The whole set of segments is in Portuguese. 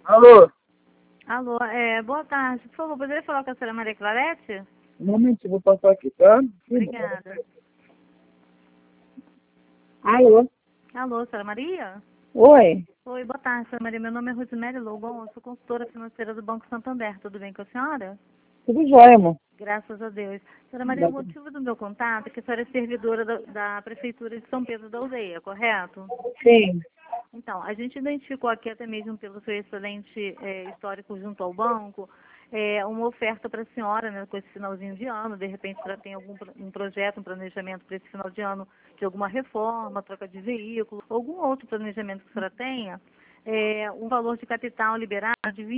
Alô? Alô, boa tarde. Por favor, poderia falar com a senhora Maria Clarete? Um momento, vou passar aqui, tá? Obrigada. Alô? Alô, senhora Maria? Oi? Oi, boa tarde, senhora Maria. Meu nome é Rosemary Logon, eu sou consultora financeira do Banco Santander. Tudo bem com a senhora? Tudo jóia, amor? Graças a Deus. Senhora Maria, o motivo do meu contato é que a senhora é servidora da Prefeitura de São Pedro da Aldeia, correto? Sim. Então, a gente identificou aqui, até mesmo pelo seu excelente histórico junto ao banco, uma oferta para a senhora, né, com esse finalzinho de ano. De repente, a senhora tem um projeto, um planejamento para esse final de ano de alguma reforma, troca de veículo, algum outro planejamento que a senhora tenha, um valor de capital liberado de R$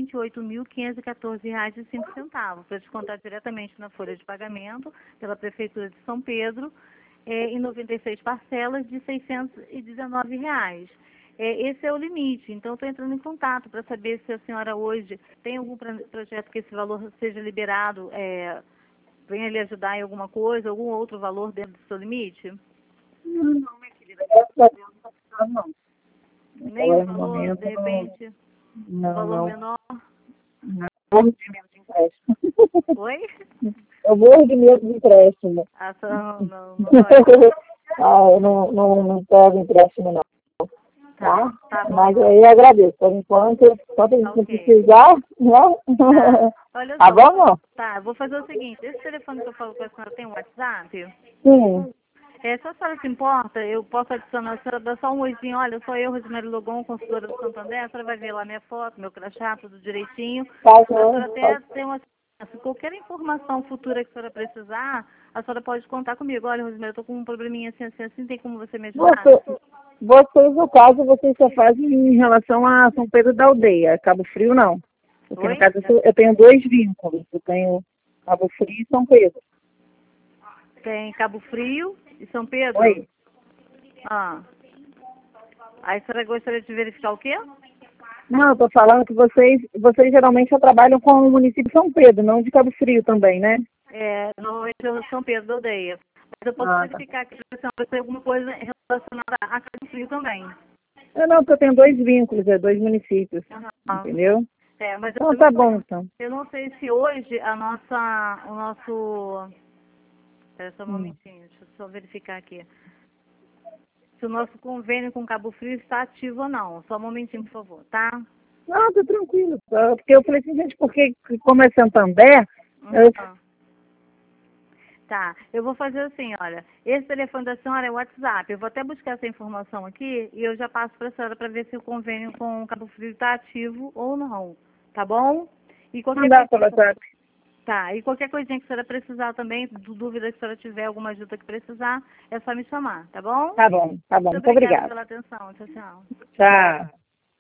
28.514,05 para descontar diretamente na folha de pagamento pela Prefeitura de São Pedro, em 96 parcelas de R$ 619. Esse é o limite, então estou entrando em contato para saber se a senhora hoje tem algum projeto que esse valor seja liberado, venha lhe ajudar em alguma coisa, algum outro valor dentro do seu limite? Não, minha querida, graças a Deus não está precisando, não. Nem Agora, um no valor, momento, de repente, um não, valor não. menor? Não. Eu morro de medo de empréstimo. Oi? Eu morro de medo de empréstimo. Ah, não vai. Eu não pego empréstimo, não. Tá? Tá bom. Mas aí eu agradeço. Por enquanto, enquanto a gente não Ok. precisar, né? Tá. Olha Tá só, bom, amor? tá, vou fazer o seguinte, esse telefone que eu falo com a senhora tem um WhatsApp? Sim. Se a senhora se importa, eu posso adicionar, a senhora dá só um oizinho, olha, sou eu, Rosemary Logon, consultora do Santander, a senhora vai ver lá minha foto, meu crachá, tudo direitinho. Tá, A senhora até tá. tem uma... Se qualquer informação futura que a senhora precisar, a senhora pode contar comigo. Olha, Rosemary, eu tô com um probleminha assim, assim, assim, tem como você me ajudar? Vocês, no caso, vocês só fazem em relação a São Pedro da Aldeia, Cabo Frio não. Porque no Oi? caso eu tenho dois vínculos, eu tenho Cabo Frio e São Pedro. Tem Cabo Frio e São Pedro? Oi? Ah. Aí a senhora gostaria de verificar o quê? Não, eu tô falando que vocês geralmente só trabalham com o município de São Pedro, não de Cabo Frio também, né? Normalmente eu São Pedro da Aldeia. Mas eu posso Ah, tá. verificar que a senhora tem alguma coisa relacionada a Cabo Frio também. Não, porque eu tenho dois vínculos, dois municípios, Aham. entendeu? Mas Então tá bom, então. eu não sei se hoje o nosso... Espera só um Hum. momentinho, deixa eu só verificar aqui. Se o nosso convênio com Cabo Frio está ativo ou não. Só um momentinho, por favor, tá? Não, tô tranquilo. Porque eu falei assim, gente, porque como é Santander, eu... Uhum. Tá, eu vou fazer assim, olha, esse telefone da senhora é o WhatsApp, eu vou até buscar essa informação aqui e eu já passo para a senhora para ver se o convênio com o Cabo Frio está ativo ou não, tá bom? E Não qualquer dá coisa, pela WhatsApp. tá, e qualquer coisinha que a senhora precisar também, dúvida que a senhora tiver, alguma ajuda que precisar, é só me chamar, tá bom? Tá bom, tá bom. Muito Muito obrigada obrigada. pela atenção, tchau, tchau. Tchau.